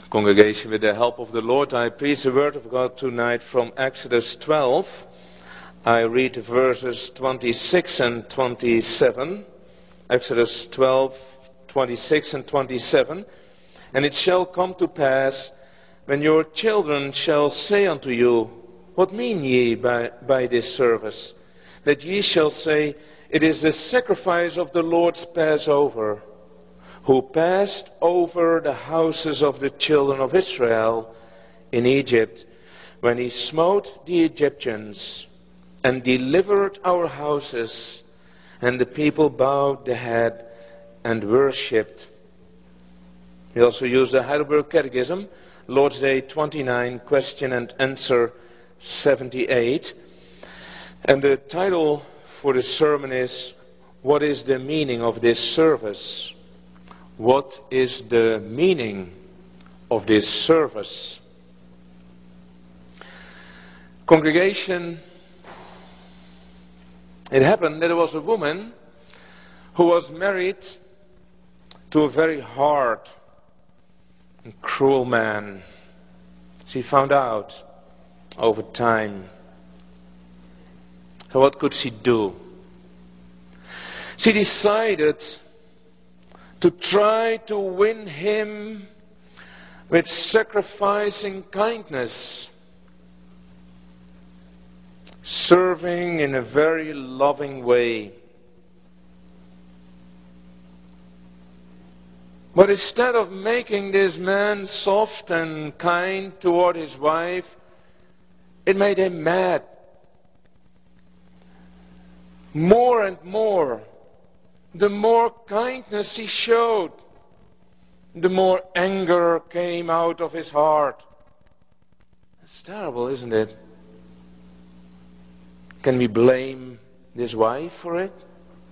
Congregation, with the help of the Lord, I preach the word of God tonight from Exodus 12. I read verses 26 and 27. Exodus 12, 26 and 27. And it shall come to pass, when your children shall say unto you, What mean ye by this service? That ye shall say, It is the sacrifice of the Lord's Passover, who passed over the houses of the children of Israel in Egypt, when he smote the Egyptians, and delivered our houses, and the people bowed the head and worshipped. We also use the Heidelberg Catechism, Lord's Day 29, question and answer 78. And the title for the sermon is, What is the meaning of this service? What is the meaning of this service? Congregation, it happened that there was a woman who was married to a very hard and cruel man. She found out over time. So what could she do? She decided to try to win him with sacrificing kindness, serving in a very loving way. But instead of making this man soft and kind toward his wife, it made him mad. More and more, the more kindness he showed, the more anger came out of his heart. It's terrible, isn't it? Can we blame this wife for it?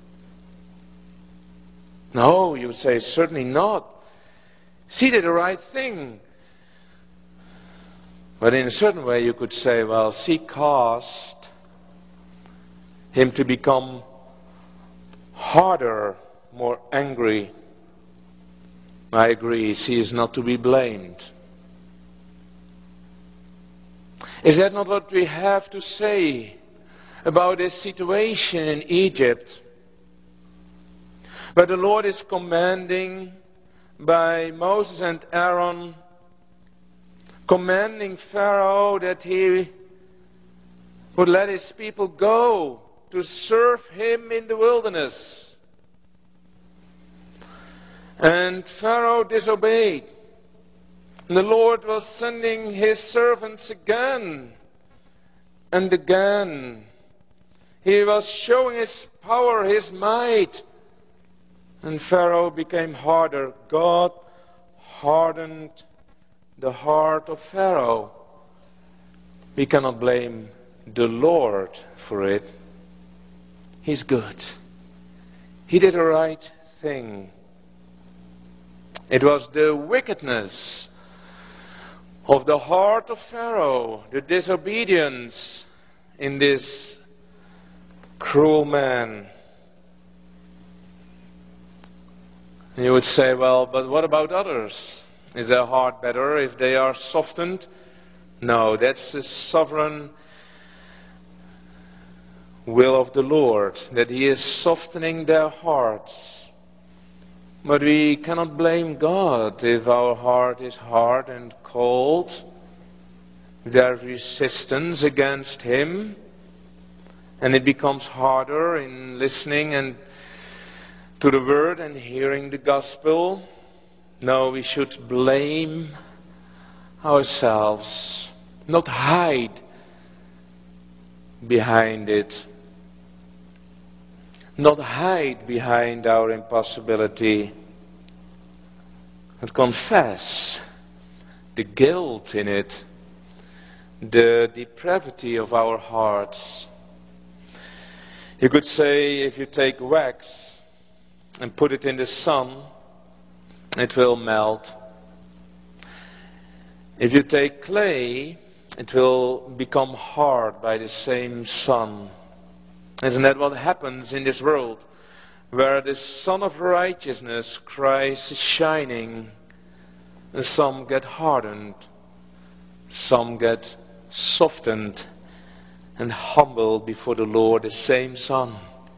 No, you would say, certainly not. She did the right thing. But in a certain way you could say, well, she caused him to become harder, more angry. I agree, she is not to be blamed. Is that not what we have to say about this situation in Egypt? But the Lord is commanding by Moses and Aaron, commanding Pharaoh that he would let his people go to serve him in the wilderness. And Pharaoh disobeyed. And the Lord was sending his servants again and again. He was showing his power, his might. And Pharaoh became harder. God hardened the heart of Pharaoh. We cannot blame the Lord for it. He's good. He did the right thing. It was the wickedness of the heart of Pharaoh, the disobedience in this cruel man. And you would say, well, but what about others? Is their heart better if they are softened? No, that's the sovereign will of the Lord, that He is softening their hearts. But we cannot blame God if our heart is hard and cold. There's resistance against Him, and it becomes harder in listening and to the Word and hearing the Gospel. No, we should blame ourselves, not hide behind it. Not hide behind our impossibility, but confess the guilt in it, the depravity of our hearts. You could say, if you take wax and put it in the sun, it will melt. If you take clay, it will become hard by the same sun. Isn't that what happens in this world, where the Son of Righteousness, Christ, is shining? and some get hardened, some get softened and humbled before the Lord, the same Son.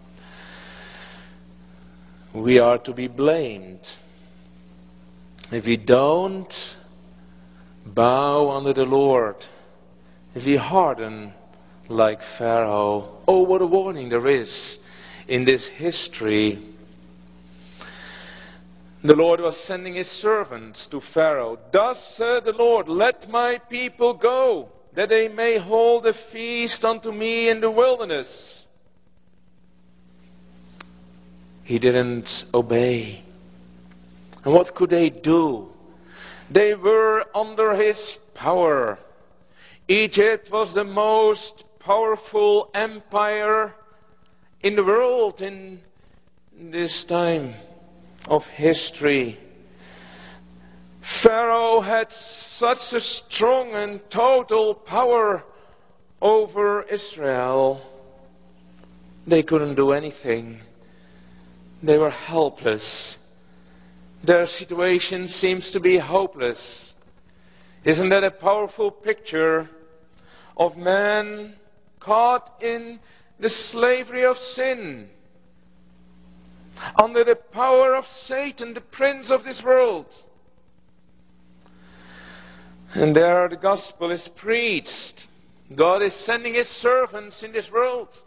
We are to be blamed if we don't bow under the Lord, if we harden like Pharaoh. Oh, what a warning there is in this history. The Lord was sending his servants to Pharaoh. Thus said the Lord, let my people go, that they may hold a feast unto me in the wilderness. He didn't obey. And what could they do? They were under his power. Egypt was the most powerful empire in the world in this time of history. Pharaoh had such a strong and total power over Israel. They couldn't do anything. They were helpless. Their situation seems to be hopeless. Isn't that a powerful picture of man caught in the slavery of sin, under the power of Satan, the prince of this world? And there the gospel is preached. God is sending his servants in this world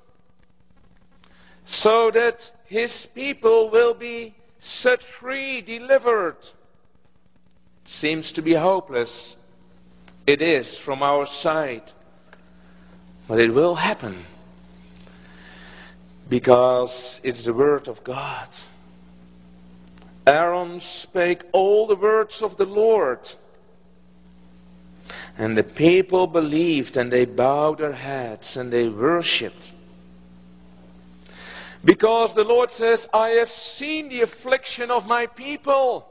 so that his people will be set free, delivered. It seems to be hopeless. It is from our side. But it will happen because it's the word of God. Aaron spake all the words of the Lord. And the people believed, and they bowed their heads and they worshipped. Because the Lord says, I have seen the affliction of my people.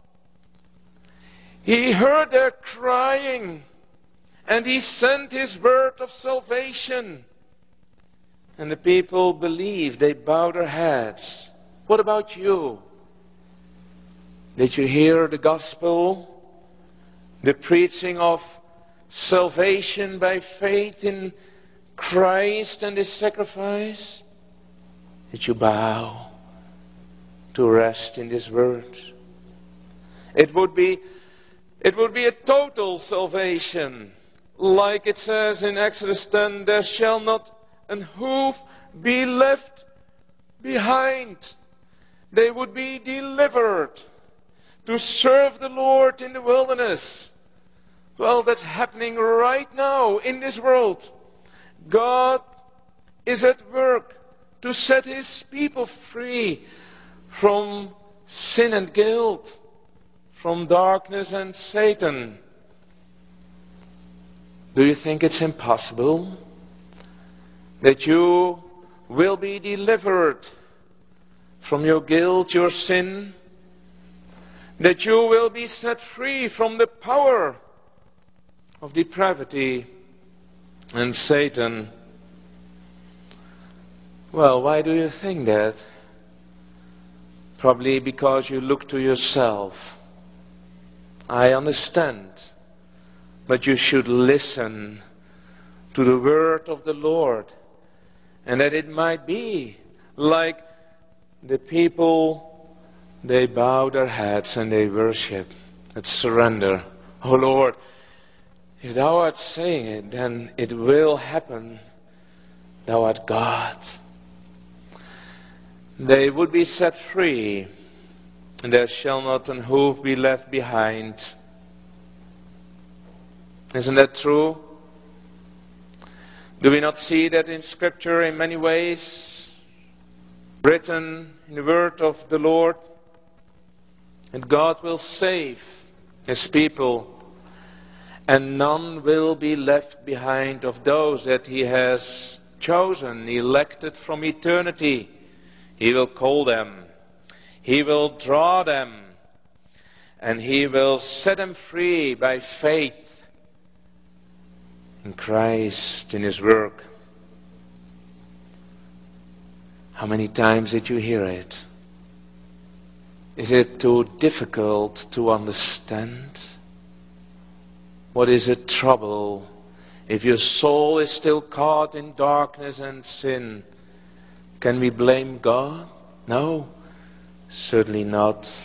He heard their crying, and he sent his word of salvation. And the people believed, they bowed their heads. What about you? Did you hear the gospel? The preaching of salvation by faith in Christ and his sacrifice? Did you bow to rest in this word? It would be a total salvation. Like it says in Exodus 10, there shall not an hoof be left behind. They would be delivered to serve the Lord in the wilderness. Well, that's happening right now in this world. God is at work to set his people free from sin and guilt, from darkness and Satan. Do you think it's impossible that you will be delivered from your guilt, your sin? That you will be set free from the power of depravity and Satan? Well, why do you think that? Probably because you look to yourself. I understand. But you should listen to the word of the Lord. And that it might be like the people, they bow their heads and they worship and surrender. Oh Lord, if thou art saying it, then it will happen. Thou art God. They would be set free, and there shall not an hoof be left behind. Isn't that true? Do we not see that in Scripture in many ways, written in the word of the Lord? And God will save his people, and none will be left behind of those that he has chosen, elected from eternity. He will call them, he will draw them, and he will set them free by faith in Christ, in his work. How many times did you hear it? Is it too difficult to understand? What is the trouble if your soul is still caught in darkness and sin? Can we blame God? No, certainly not.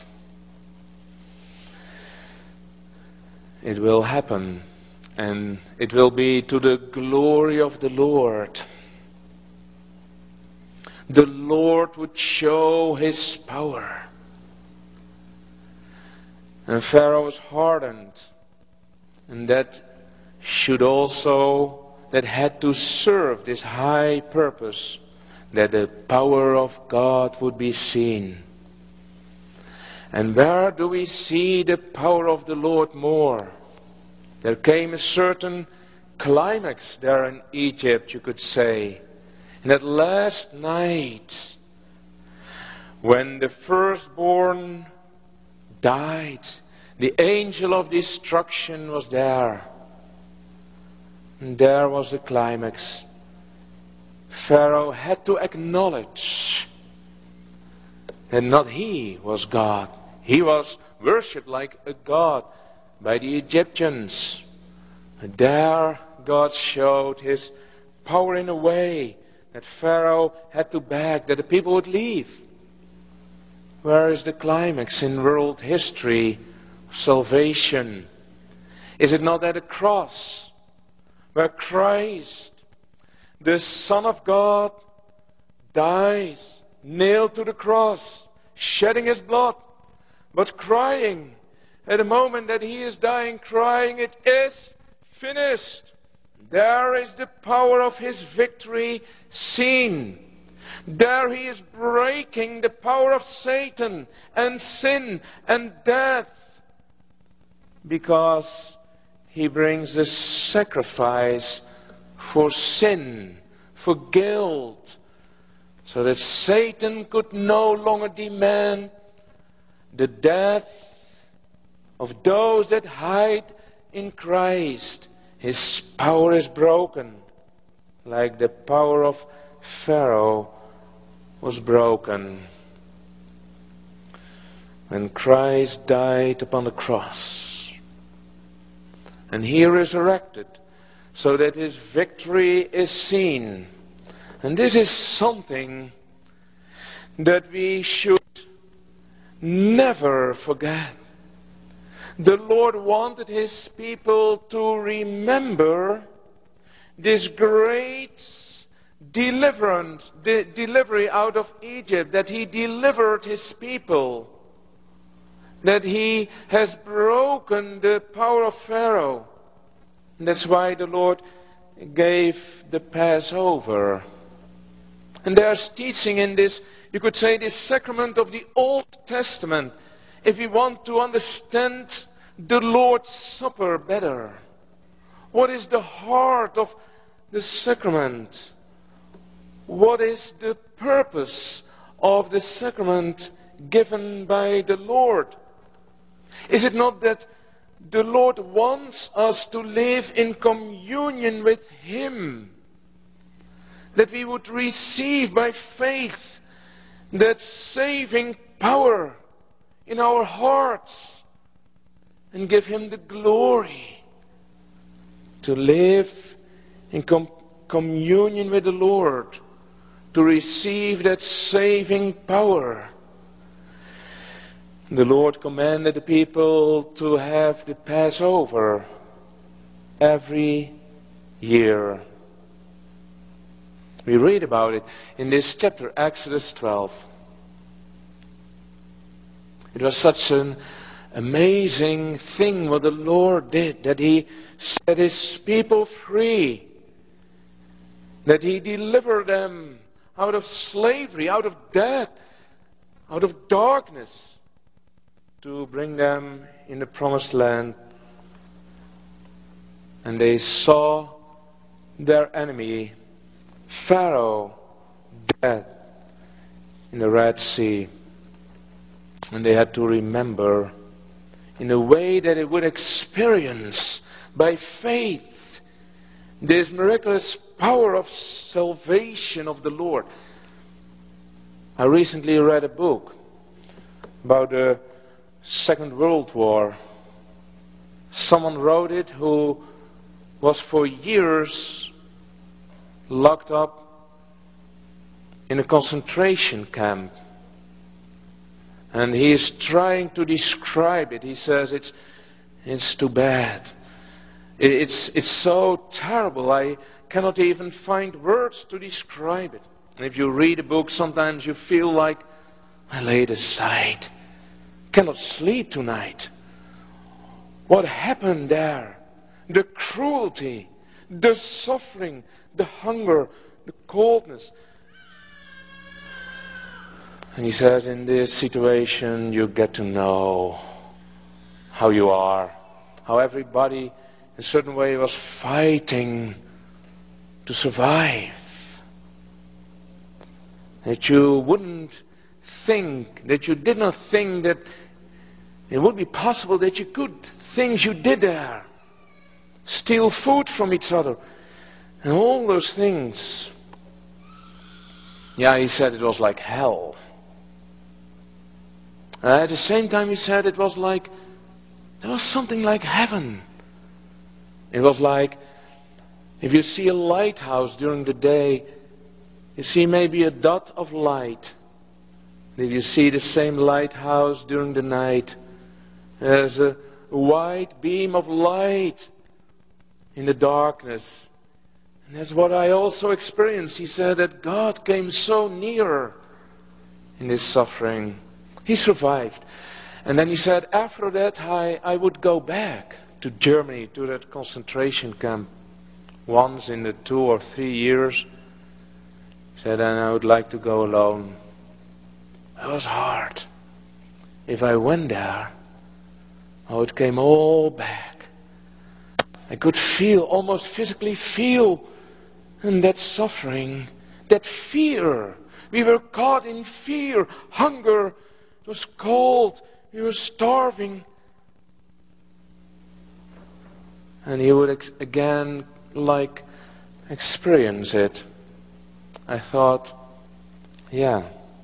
It will happen, and it will be to the glory of the Lord. The Lord would show His power. And Pharaoh was hardened, and that had to serve this high purpose, that the power of God would be seen. And where do we see the power of the Lord more? There came a certain climax there in Egypt, you could say. In that last night, when the firstborn died, the angel of destruction was there. And there was the climax. Pharaoh had to acknowledge that not he was God. He was worshipped like a god by the Egyptians. And there God showed His power in a way that Pharaoh had to beg that the people would leave. Where is the climax in world history of salvation? Is it not at the cross, where Christ, the Son of God, dies, nailed to the cross, shedding His blood, but crying at the moment that He is dying, crying, "It is finished." There is the power of His victory seen. There He is breaking the power of Satan and sin and death, because He brings the sacrifice for sin, for guilt, so that Satan could no longer demand the death of those that hide in Christ. His power is broken, like the power of Pharaoh was broken when Christ died upon the cross. And He resurrected, so that His victory is seen. And this is something that we should never forget. The Lord wanted His people to remember this great delivery out of Egypt, that He delivered His people, that He has broken the power of Pharaoh. And that's why the Lord gave the Passover. And there's teaching in this, you could say, this sacrament of the Old Testament, if we want to understand the Lord's Supper better. What is the heart of the sacrament? What is the purpose of the sacrament given by the Lord? Is it not that the Lord wants us to live in communion with Him? That we would receive by faith that saving power in our hearts and give Him the glory to live in communion with the Lord, to receive that saving power. The Lord commanded the people to have the Passover every year. We read about it in this chapter, Exodus 12. It was such an amazing thing what the Lord did, that He set His people free, that He delivered them out of slavery, out of death, out of darkness, to bring them in the promised land. And they saw their enemy, Pharaoh, dead in the Red Sea. And they had to remember in a way that it would experience by faith this miraculous power of salvation of the Lord. I recently read a book about the Second World War. Someone wrote it who was for years locked up in a concentration camp. And he is trying to describe it. He says it's too bad. It's so terrible. I cannot even find words to describe it. And if you read a book, sometimes you feel like, I lay it aside. Cannot sleep tonight. What happened there? The cruelty, the suffering, the hunger, the coldness. And he says, in this situation, you get to know how you are, how everybody in a certain way was fighting to survive. That you wouldn't think, that you did not think that it would be possible that you could, things you did there, steal food from each other, and all those things. Yeah, he said it was like hell. At the same time he said it was like, there was something like heaven. It was like, if you see a lighthouse during the day, you see maybe a dot of light. If you see the same lighthouse during the night, there's a white beam of light in the darkness. And that's what I also experienced. He said that God came so near in this suffering. He survived. And then he said, after that I would go back to Germany, to that concentration camp, once in the 2 or 3 years. He said, and I would like to go alone. It was hard. If I went there, it came all back. I could feel, almost physically feel, and that suffering, that fear. We were caught in fear, hunger. It was cold. We were starving. And he would again experience it. I thought, yeah,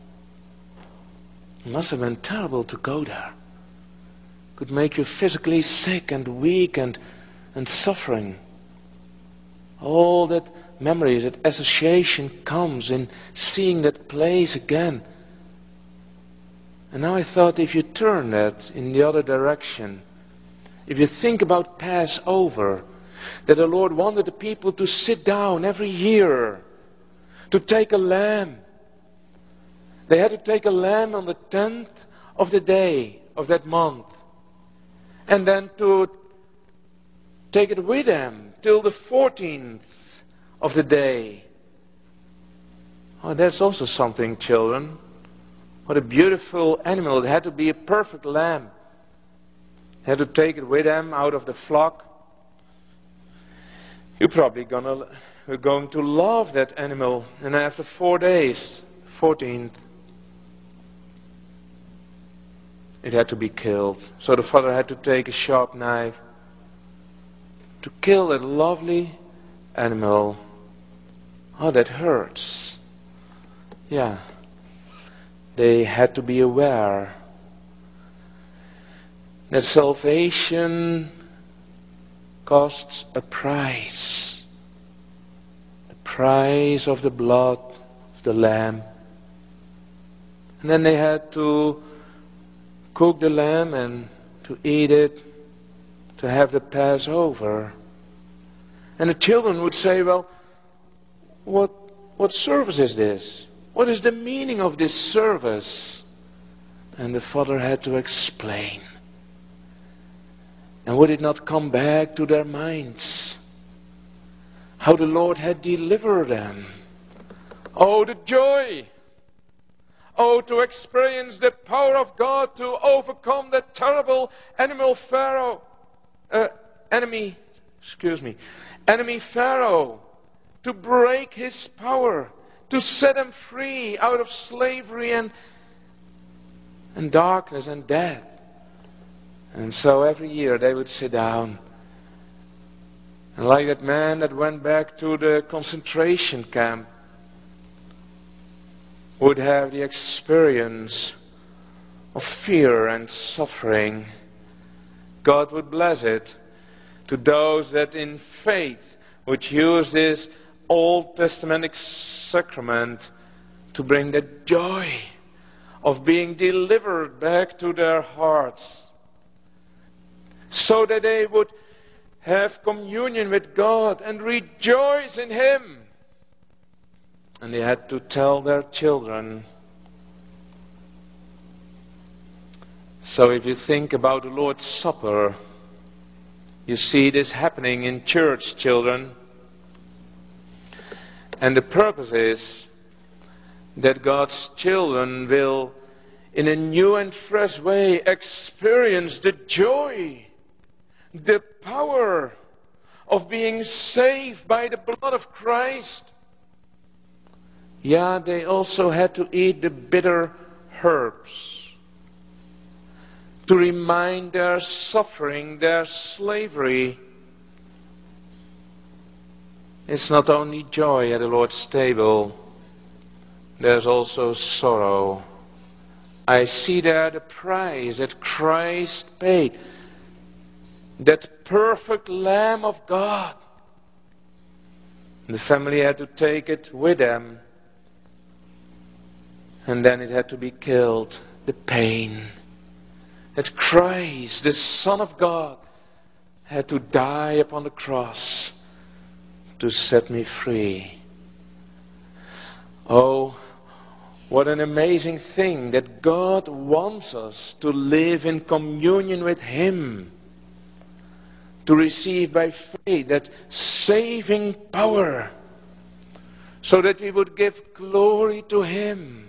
it must have been terrible to go there. It could make you physically sick and weak and suffering. All that memories, that association comes in seeing that place again. And now I thought, if you turn that in the other direction, if you think about Passover, that the Lord wanted the people to sit down every year, to take a lamb. They had to take a lamb on the 10th of the day of that month. And then to take it with them till the 14th of the day. Oh, that's also something, children. What a beautiful animal. It had to be a perfect lamb. They had to take it with them out of the flock. You're probably going to love that animal. And after 4 days, 14th, it had to be killed. So the father had to take a sharp knife to kill that lovely animal. Oh, that hurts. Yeah. They had to be aware that salvation costs a price. The price of the blood of the lamb. And then they had to cook the lamb and to eat it, to have the Passover. And the children would say, well, what service is this? What is the meaning of this service? And the father had to explain. And would it not come back to their minds? How the Lord had delivered them. Oh, the joy! Oh, to experience the power of God to overcome that terrible enemy Pharaoh. Enemy Pharaoh. To break his power. To set them free out of slavery and darkness and death. And so every year they would sit down. And like that man that went back to the concentration camp, would have the experience of fear and suffering, God would bless it to those that in faith would use this Old Testament sacrament to bring the joy of being delivered back to their hearts, so that they would have communion with God and rejoice in Him. And they had to tell their children. So if you think about the Lord's Supper, you see this happening in church, children. And the purpose is that God's children will, in a new and fresh way, experience the joy, the power of being saved by the blood of Christ. Yeah, they also had to eat the bitter herbs to remind their suffering, their slavery. It's not only joy at the Lord's table, there's also sorrow. I see there the price that Christ paid, that perfect Lamb of God. The family had to take it with them, and then it had to be killed. The pain that Christ, the Son of God, had to die upon the cross to set me free. Oh, what an amazing thing that God wants us to live in communion with Him, to receive by faith that saving power, so that we would give glory to Him.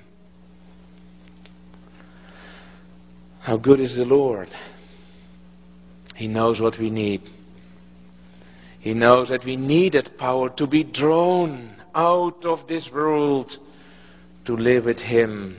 How good is the Lord? He knows what we need. He knows that we need that power to be drawn out of this world to live with Him.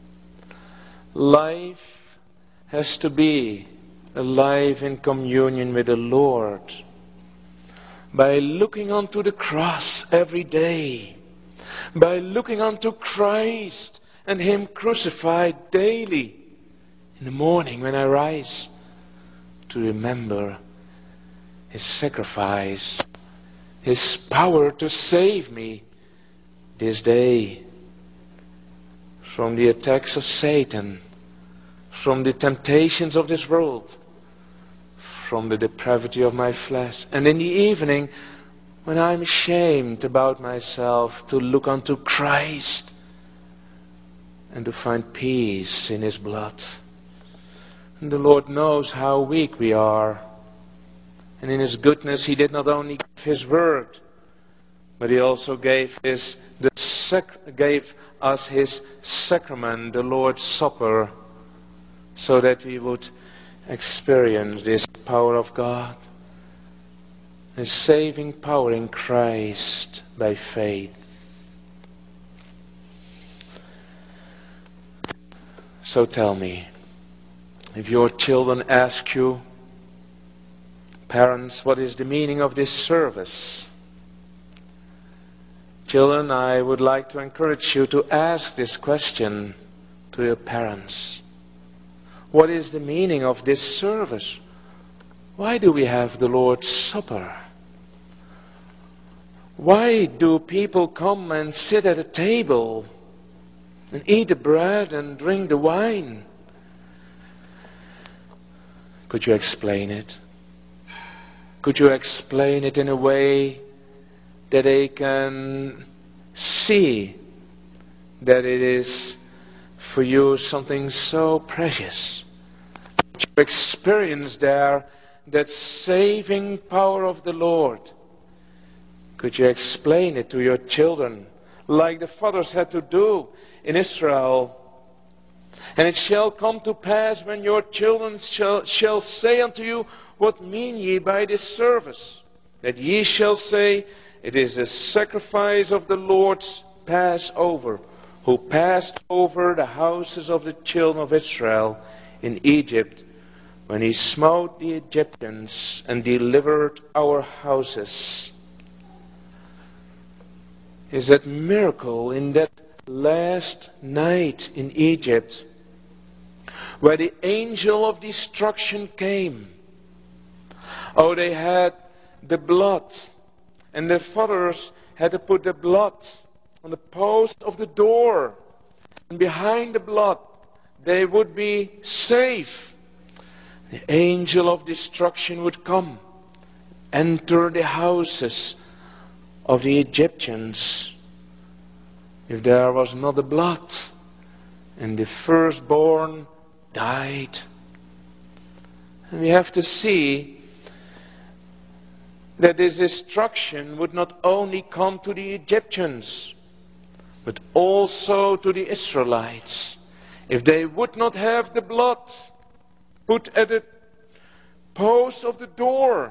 Life has to be a life in communion with the Lord. By looking unto the cross every day, by looking unto Christ and Him crucified daily, in the morning when I rise, to remember His sacrifice, His power to save me this day from the attacks of Satan, from the temptations of this world, from the depravity of my flesh. And in the evening, when I'm ashamed about myself, to look unto Christ and to find peace in His blood. And the Lord knows how weak we are. And in His goodness, He did not only give His word, but He also gave us His sacrament, the Lord's Supper, so that we would experience this power of God, His saving power in Christ by faith. So tell me, if your children ask you, parents, what is the meaning of this service? Children, I would like to encourage you to ask this question to your parents. What is the meaning of this service? Why do we have the Lord's Supper? Why do people come and sit at a table and eat the bread and drink the wine? Could you explain it? Could you explain it in a way that they can see that it is for you something so precious? You experience there that saving power of the Lord. Could you explain it to your children, like the fathers had to do in Israel? And it shall come to pass when your children shall say unto you, what mean ye by this service? That ye shall say, it is the sacrifice of the Lord's Passover, who passed over the houses of the children of Israel in Egypt, when He smote the Egyptians and delivered our houses. Is that miracle in that last night in Egypt, where the angel of destruction came. Oh, they had the blood, and the fathers had to put the blood on the post of the door. And behind the blood, they would be safe. The angel of destruction would come, enter the houses of the Egyptians. If there was not the blood, and the firstborn died. And we have to see that this destruction would not only come to the Egyptians, but also to the Israelites. If they would not have the blood put at the post of the door,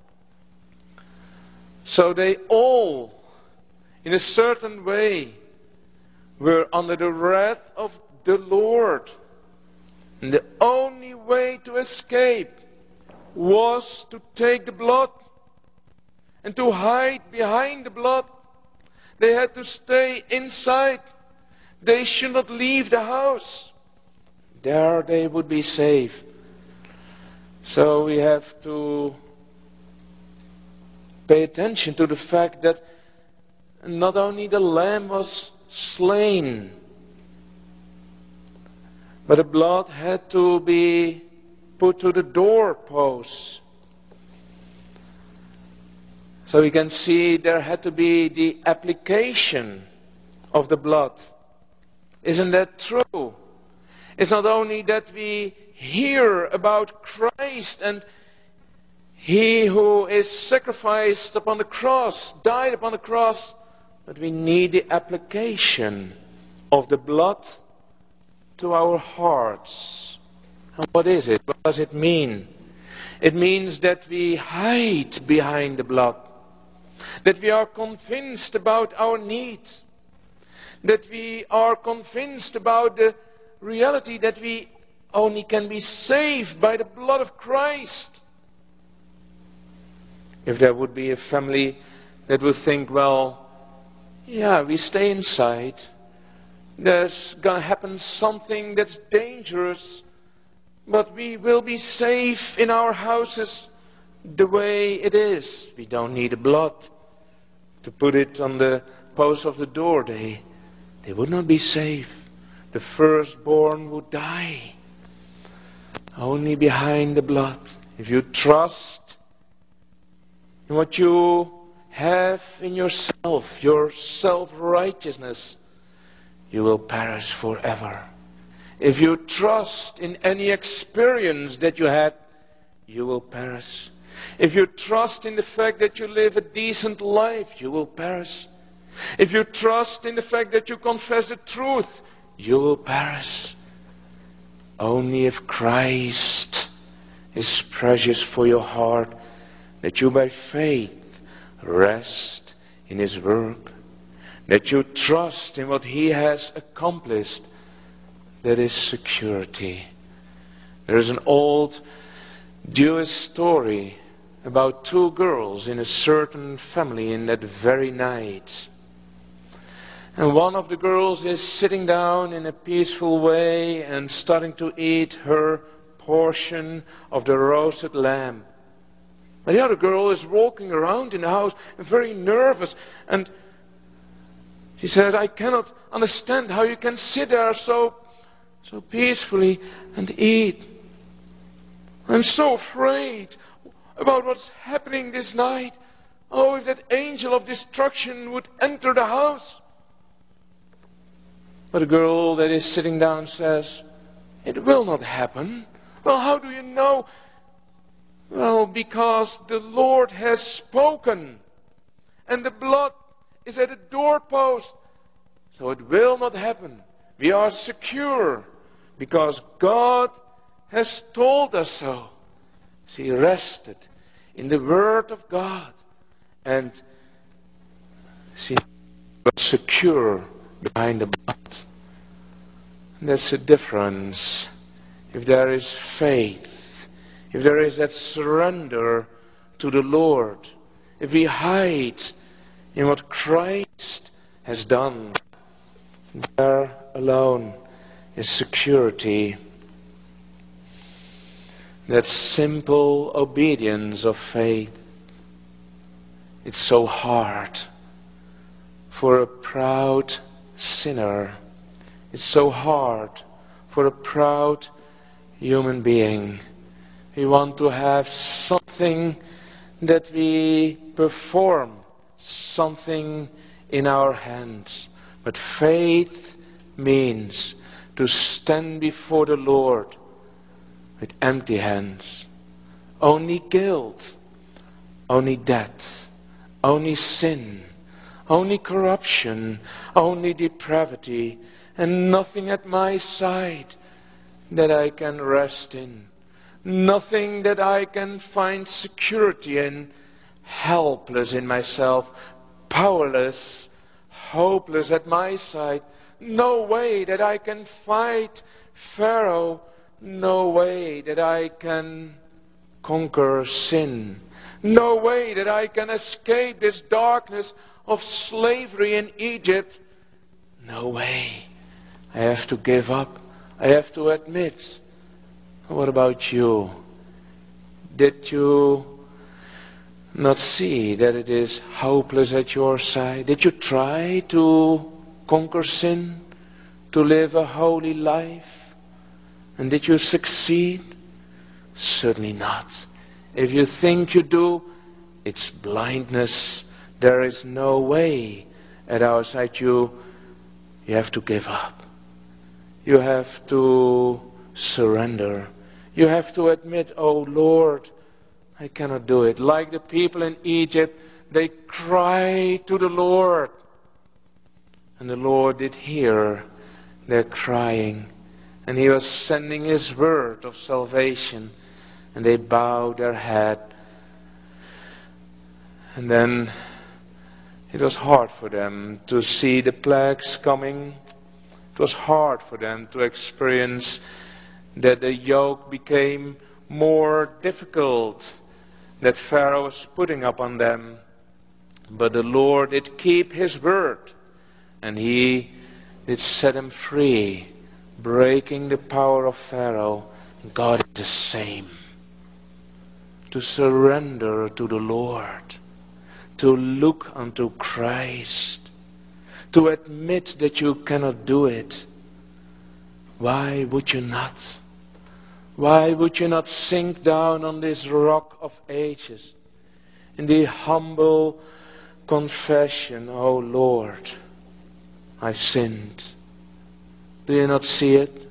so they all, in a certain way, were under the wrath of the Lord. And the only way to escape was to take the blood and to hide behind the blood. They had to stay inside. They should not leave the house. There they would be safe. So we have to pay attention to the fact that not only the lamb was slain, but the blood had to be put to the doorposts. So we can see there had to be the application of the blood. Isn't that true? It's not only that we hear about Christ and He who is sacrificed upon the cross, died upon the cross, but we need the application of the blood to our hearts. And what is it? What does it mean? It means that we hide behind the blood, that we are convinced about our need, that we are convinced about the reality that we only can be saved by the blood of Christ. If there would be a family that would think, well, yeah, we stay inside, there's going to happen something that's dangerous, but we will be safe in our houses the way it is. We don't need the blood to put it on the post of the door. They would not be safe. The firstborn would die. Only behind the blood. If you trust in what you have in yourself, your self-righteousness, you will perish forever. If you trust in any experience that you had, you will perish. If you trust in the fact that you live a decent life, you will perish. If you trust in the fact that you confess the truth, you will perish. Only if Christ is precious for your heart, that you by faith rest in His work, that you trust in what He has accomplished, that is security. There is an old Jewish story about two girls in a certain family in that very night. And one of the girls is sitting down in a peaceful way and starting to eat her portion of the roasted lamb. But the other girl is walking around in the house and very nervous, and she says, I cannot understand how you can sit there so peacefully and eat. I'm so afraid about what's happening this night. Oh, if that angel of destruction would enter the house. But the girl that is sitting down says, it will not happen. Well, how do you know? Well, because the Lord has spoken, and the blood is at the doorpost. So it will not happen. We are secure, because God has told us so. She rested in the Word of God, and she was secure behind the blood. And that's the difference. If there is faith, if there is that surrender to the Lord, if we hide in what Christ has done, there alone is security. that simple obedience of faith. It's so hard for a proud sinner. It's so hard for a proud human being. We want to have something that we perform, something in our hands. But faith means to stand before the Lord with empty hands. Only guilt, only death, only sin, only corruption, only depravity, and nothing at my side that I can rest in. Nothing that I can find security in. Helpless in myself, powerless, hopeless at my side. No way that I can fight Pharaoh. No way that I can conquer sin. No way that I can escape this darkness of slavery in Egypt. No way. I have to give up. I have to admit. What about you? Did you not see that it is hopeless at your side? Did you try to conquer sin? To live a holy life? And did you succeed? Certainly not. If you think you do, it's blindness. There is no way at our side. You have to give up. You have to surrender. You have to admit, oh Lord, I cannot do it. Like the people in Egypt, they cried to the Lord. And the Lord did hear their crying. And He was sending His word of salvation. And they bowed their head. And then it was hard for them to see the plagues coming. It was hard for them to experience that the yoke became more difficult that Pharaoh was putting upon them. But the Lord did keep His word, and He did set them free, breaking the power of Pharaoh. God is the same. To surrender to the Lord, to look unto Christ, to admit that you cannot do it. Why would you not? Why would you not sink down on this rock of ages in the humble confession, oh Lord, I've sinned. Do you not see it?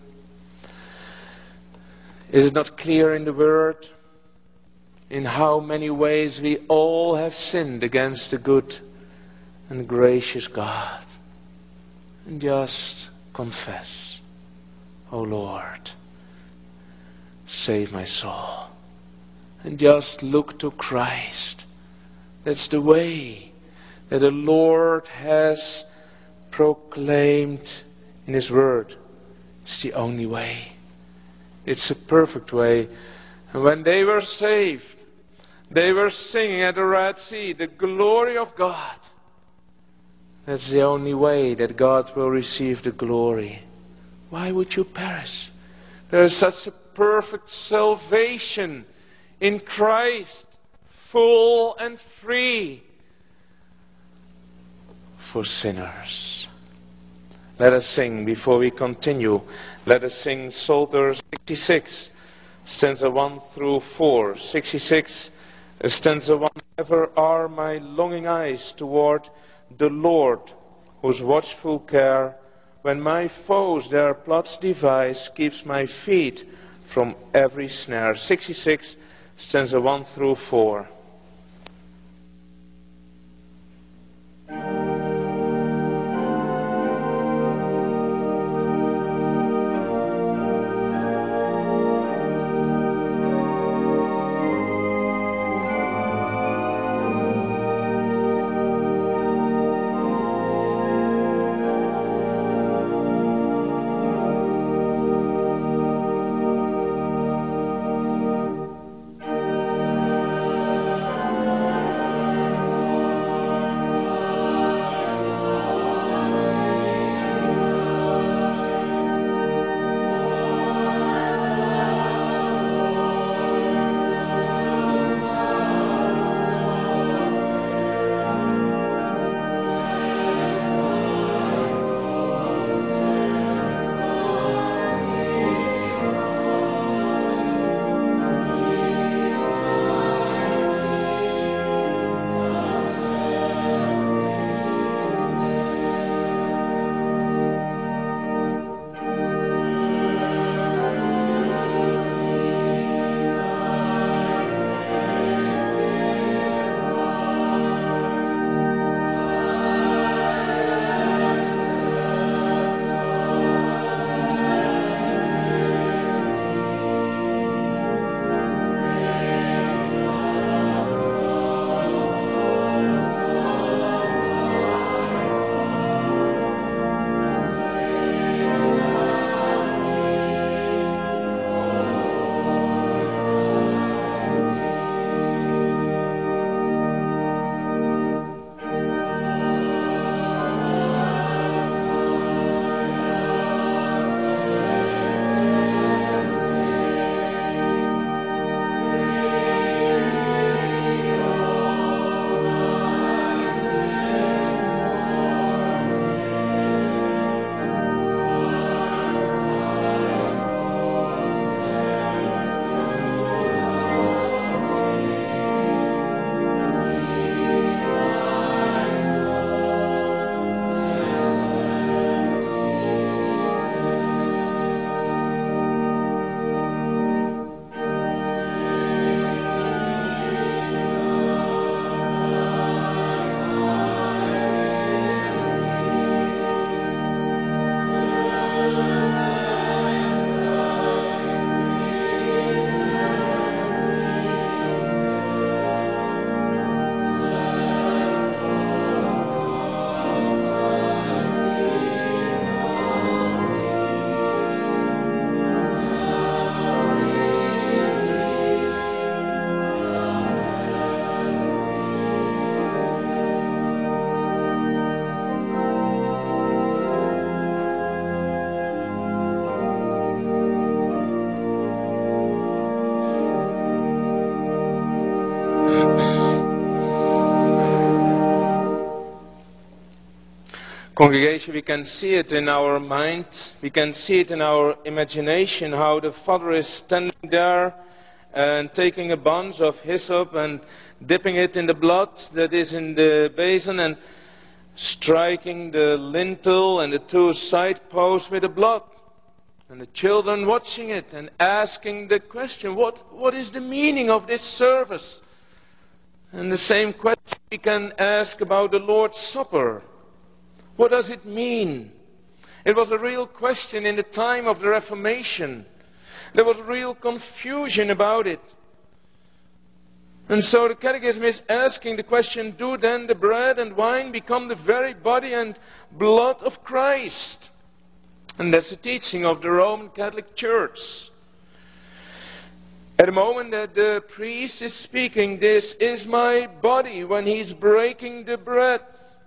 Is it not clear in the Word in how many ways we all have sinned against the good and gracious God? And just confess, oh Lord, save my soul. And just look to Christ. That's the way that the Lord has proclaimed in His Word. It's the only way. It's a perfect way. And when they were saved, they were singing at the Red Sea, the glory of God. That's the only way that God will receive the glory. Why would you perish? There is such a perfect salvation in Christ, full and free for sinners. Let us sing before we continue. Let us sing Psalter 66, stanza 1 through 4. 66, stanza 1. Ever are my longing eyes toward the Lord, whose watchful care, when my foes their plots devise, keeps my feet from every snare. 66, stanza 1 through 4. Congregation, we can see it in our mind, we can see it in our imagination, how the Father is standing there and taking a bunch of hyssop and dipping it in the blood that is in the basin and striking the lintel and the two side posts with the blood. And the children watching it and asking the question, what is the meaning of this service? And the same question we can ask about the Lord's Supper. What does it mean? It was a real question in the time of the Reformation. There was real confusion about it. And so the Catechism is asking the question, do then the bread and wine become the very body and blood of Christ? And that's the teaching of the Roman Catholic Church. At the moment that the priest is speaking, this is my body, when he's breaking the bread,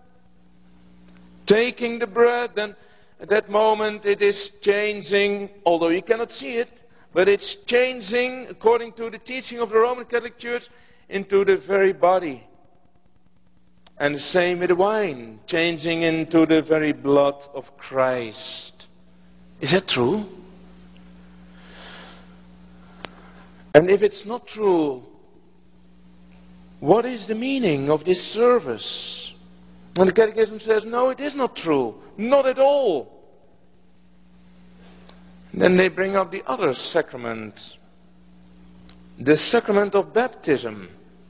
taking the bread, then at that moment it is changing, although you cannot see it, but it's changing, according to the teaching of the Roman Catholic Church, into the very body. And the same with the wine, changing into the very blood of Christ. Is that true? And if it's not true, what is the meaning of this service? And the Catechism says, no, it is not true. Not at all. And then they bring up the other sacrament, the sacrament of baptism.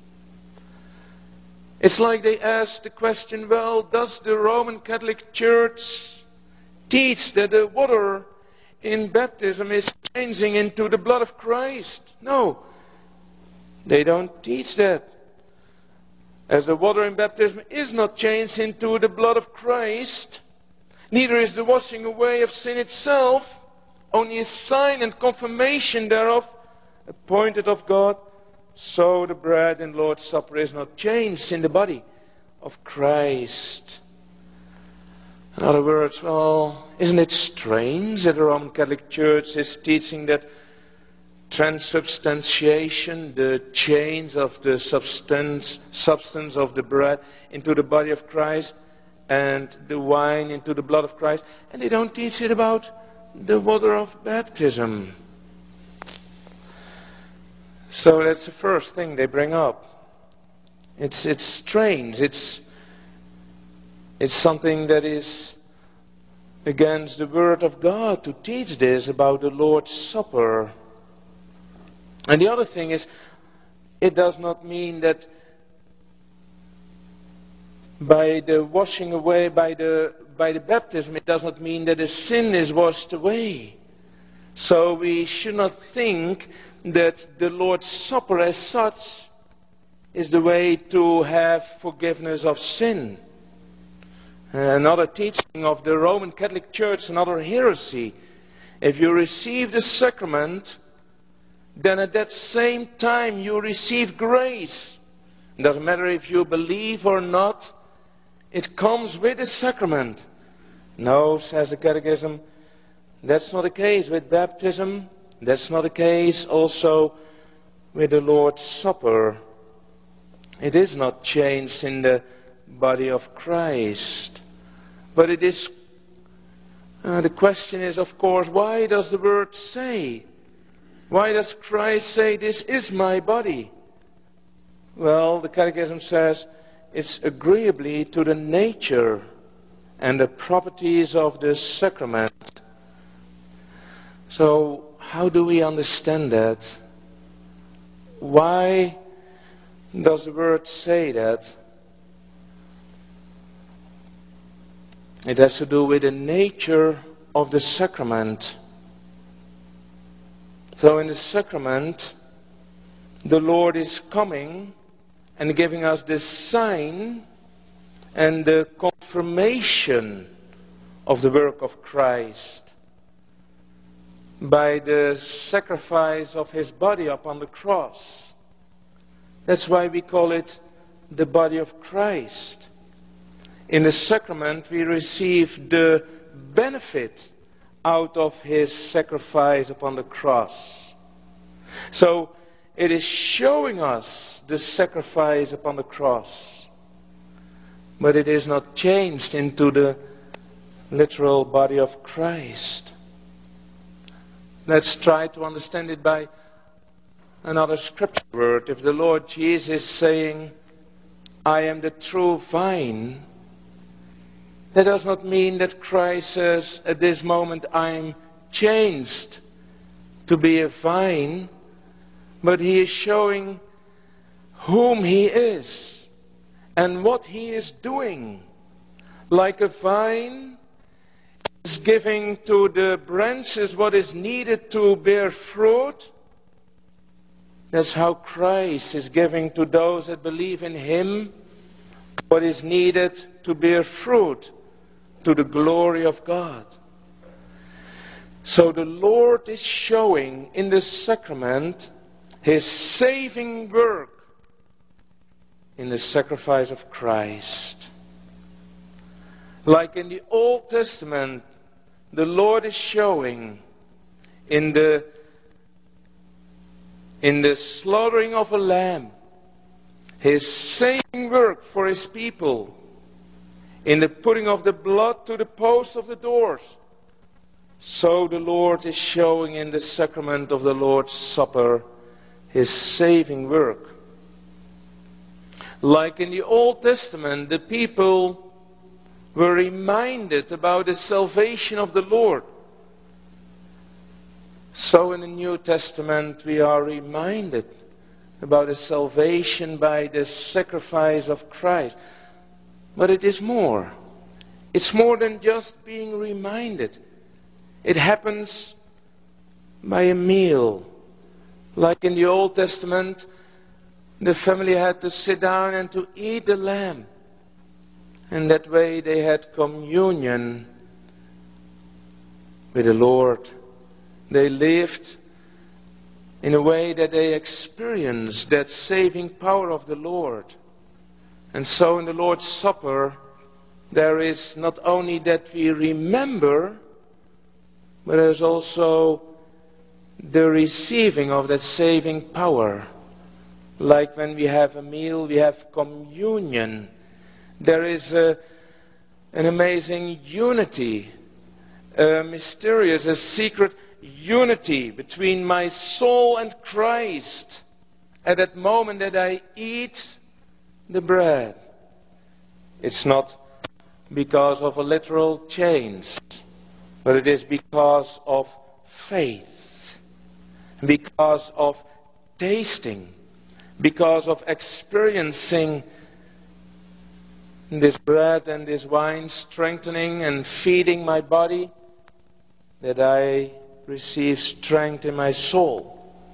It's like they ask the question, well, does the Roman Catholic Church teach that the water in baptism is changing into the blood of Christ? No, they don't teach that. As the water in baptism is not changed into the blood of Christ, neither is the washing away of sin itself, only a sign and confirmation thereof, appointed of God, so the bread in Lord's Supper is not changed in the body of Christ. In other words, well, isn't it strange that the Roman Catholic Church is teaching that transubstantiation, the change of the substance of the bread into the body of Christ and the wine into the blood of Christ, and they don't teach it about the water of baptism. So that's the first thing they bring up. It's strange. It's something that is against the Word of God to teach this about the Lord's Supper. And the other thing is, it does not mean that by the washing away, by the baptism, it does not mean that the sin is washed away. So we should not think that the Lord's Supper as such is the way to have forgiveness of sin. Another teaching of the Roman Catholic Church, another heresy. If you receive the sacrament, then at that same time you receive grace. It doesn't matter if you believe or not, it comes with the sacrament. No, says the Catechism, that's not the case with baptism. That's not the case also with the Lord's Supper. It is not changed in the body of Christ. But it is, the question is, of course, why does the Word say? Why does Christ say, this is my body? Well, the Catechism says, it's agreeably to the nature and the properties of the sacrament. So, how do we understand that? Why does the Word say that? It has to do with the nature of the sacrament. So in the sacrament, the Lord is coming and giving us the sign and the confirmation of the work of Christ by the sacrifice of His body upon the cross. That's why we call it the body of Christ. In the sacrament we receive the benefit out of His sacrifice upon the cross. So it is showing us the sacrifice upon the cross, but it is not changed into the literal body of Christ. Let's try to understand it by another scripture word. If the Lord Jesus is saying, I am the true vine, that does not mean that Christ says at this moment I'm changed to be a vine, but he is showing whom he is and what he is doing. Like a vine is giving to the branches what is needed to bear fruit, that's how Christ is giving to those that believe in him what is needed to bear fruit to the glory of God. So the Lord is showing in the sacrament his saving work in the sacrifice of Christ. Like in the Old Testament, the Lord is showing in the slaughtering of a lamb his saving work for his people, in the putting of the blood to the posts of the doors. So the Lord is showing in the sacrament of the Lord's Supper his saving work. Like in the Old Testament, the people were reminded about the salvation of the Lord. So in the New Testament we are reminded about the salvation by the sacrifice of Christ. But it is more. It's more than just being reminded. It happens by a meal. Like in the Old Testament, the family had to sit down and to eat the lamb. And that way they had communion with the Lord. They lived in a way that they experienced that saving power of the Lord. And so in the Lord's Supper, there is not only that we remember, but there's also the receiving of that saving power. Like when we have a meal, we have communion. There is an amazing unity, a mysterious, a secret unity between my soul and Christ at that moment that I eat the bread. It's not because of a literal change, but it is because of faith, because of tasting, because of experiencing this bread and this wine strengthening and feeding my body, that I receive strength in my soul.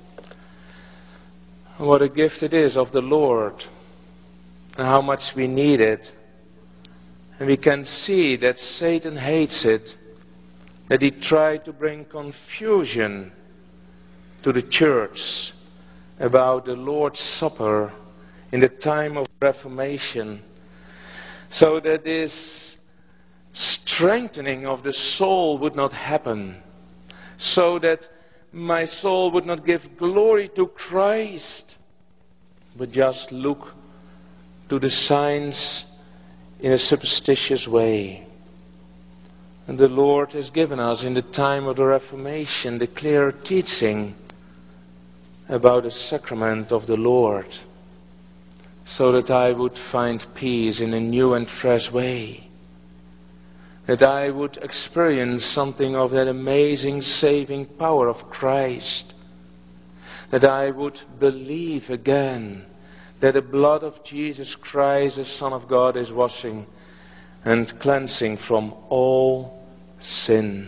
What a gift it is of the Lord, and how much we need it. And we can see that Satan hates it, that he tried to bring confusion to the church about the Lord's Supper in the time of Reformation, so that this strengthening of the soul would not happen, so that my soul would not give glory to Christ, but just look to the signs in a superstitious way. And the Lord has given us in the time of the Reformation the clear teaching about the sacrament of the Lord, so that I would find peace in a new and fresh way, that I would experience something of that amazing saving power of Christ, that I would believe again that the blood of Jesus Christ, the Son of God, is washing and cleansing from all sin.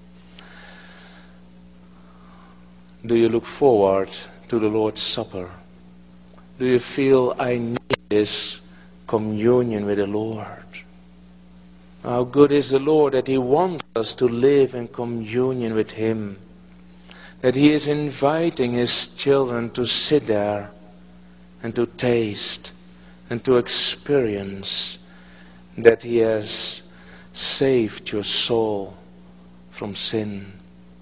Do you look forward to the Lord's Supper? Do you feel I need this communion with the Lord? How good is the Lord that He wants us to live in communion with Him, that He is inviting His children to sit there and to taste and to experience that He has saved your soul from sin.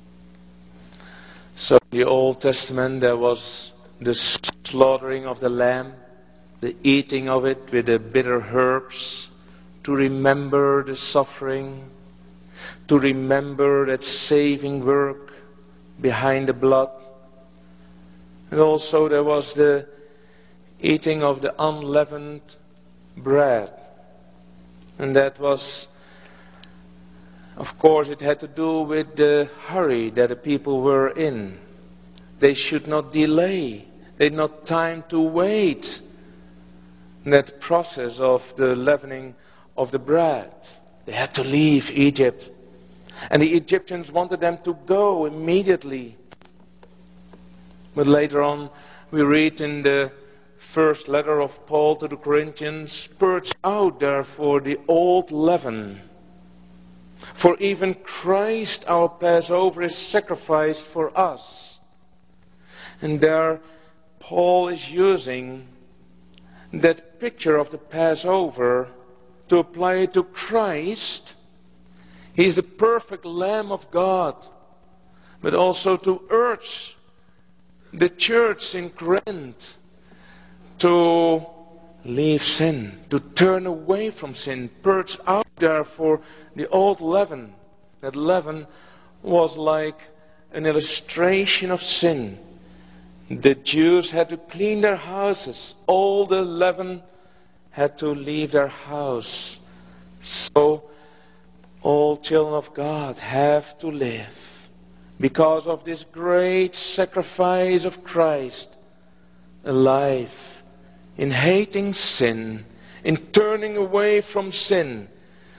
So in the Old Testament there was the slaughtering of the lamb, the eating of it with the bitter herbs, to remember the suffering to remember that saving work behind the blood. And also there was the eating of the unleavened bread. And that was, of course, it had to do with the hurry that the people were in. They should not delay. They had not time to wait. That process of the leavening of the bread. They had to leave Egypt. And the Egyptians wanted them to go immediately. But later on, we read in the first letter of Paul to the Corinthians, "Purge out therefore the old leaven. For even Christ our Passover is sacrificed for us." And there Paul is using that picture of the Passover to apply it to Christ. He is the perfect Lamb of God, but also to urge the church in Corinth to leave sin, to turn away from sin. Purge out therefore the old leaven. That leaven was like an illustration of sin. The Jews had to clean their houses. All the leaven had to leave their house. So all children of God have to live, because of this great sacrifice of Christ, alive in hating sin, in turning away from sin,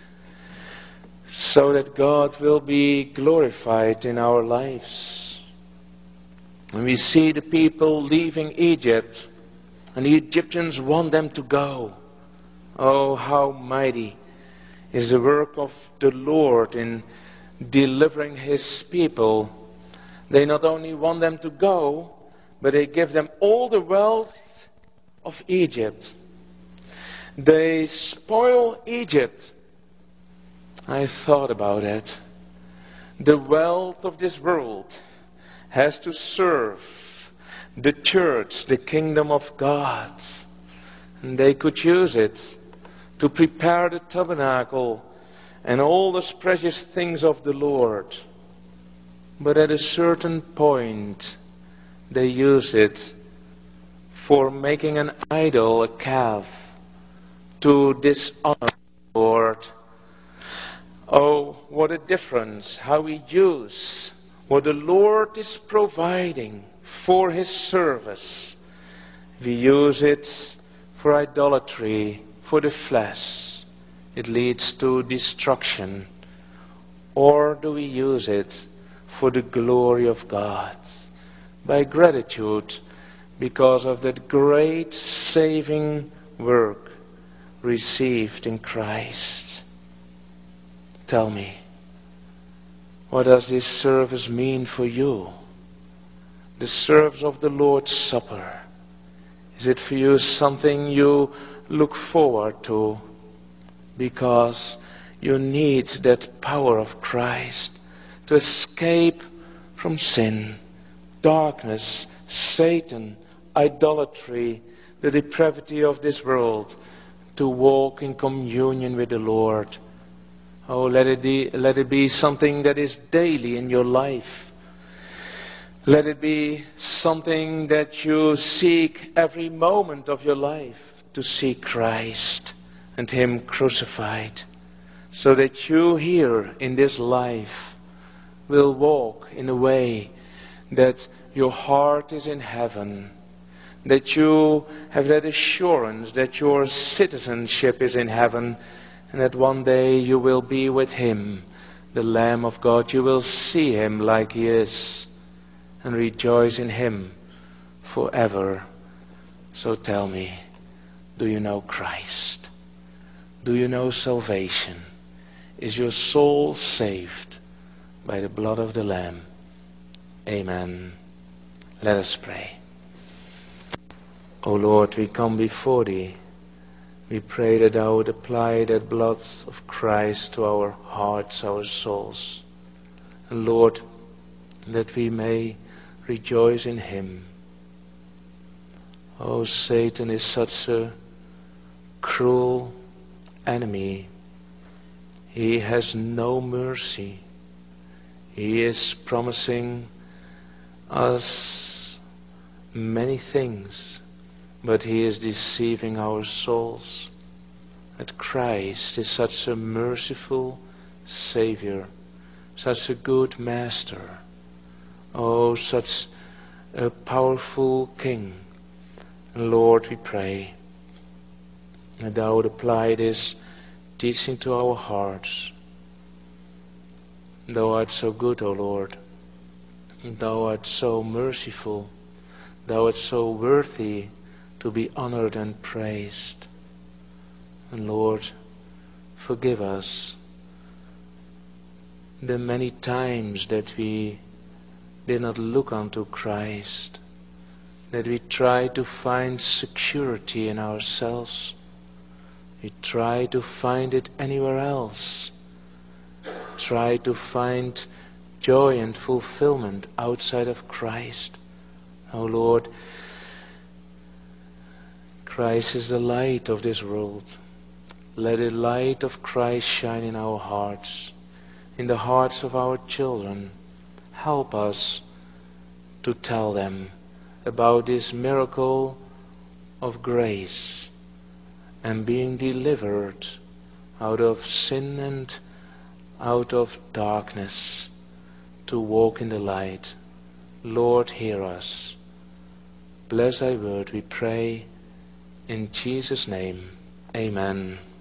so that God will be glorified in our lives. And we see the people leaving Egypt, and the Egyptians want them to go. Oh, how mighty is the work of the Lord in delivering His people. They not only want them to go, but they give them all the wealth of Egypt. They spoil Egypt. I thought about it. The wealth of this world has to serve the church, the kingdom of God. And they could use it to prepare the tabernacle and all those precious things of the Lord. But at a certain point, they use it for making an idol, a calf, to dishonor the Lord. Oh, what a difference, how we use what the Lord is providing for His service. We use it for idolatry, for the flesh. It leads to destruction. Or do we use it for the glory of God? By gratitude, because of that great saving work received in Christ. Tell me, what does this service mean for you? The service of the Lord's Supper. Is it for you something you look forward to because you need that power of Christ to escape from sin, darkness, Satan, idolatry, the depravity of this world, to walk in communion with the Lord? Oh, let it be something that is daily in your life. Let it be something that you seek every moment of your life, to see Christ and Him crucified, so that you here in this life will walk in a way that your heart is in heaven, that you have that assurance that your citizenship is in heaven, and that one day you will be with Him, the Lamb of God. You will see Him like He is and rejoice in Him forever. So tell me, do you know Christ? Do you know salvation? Is your soul saved by the blood of the Lamb? Amen. Let us pray. O Lord, we come before Thee. We pray that Thou would apply that blood of Christ to our hearts, our souls. And Lord, that we may rejoice in Him. Oh, Satan is such a cruel enemy. he has no mercy. He is promising us many things, but he is deceiving our souls. That Christ is such a merciful Savior, such a good Master, oh, such a powerful King. Lord, we pray that thou would apply this teaching to our hearts. Thou art so good, O Lord. Thou art so merciful. Thou art so worthy to be honored and praised. And Lord, forgive us the many times that we did not look unto Christ, that we tried to find security in ourselves. We try to find it anywhere else. Try to find joy and fulfillment outside of Christ. Oh Lord, Christ is the light of this world. Let the light of Christ shine in our hearts, in the hearts of our children. Help us to tell them about this miracle of grace and being delivered out of sin and out of darkness to walk in the light. Lord, hear us. Bless thy word, we pray. In Jesus' name, amen.